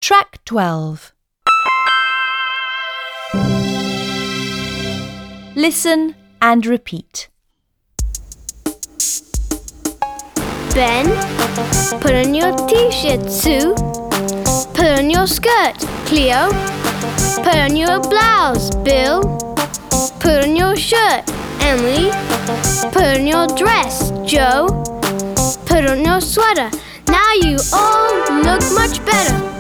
Track 12. Listen and repeat. Ben, put on your t-shirt. Sue, put on your skirt. Cleo, put on your blouse. Bill, put on your shirt. Emily, put on your dress. Joe, put on your sweater. Now you all look much better.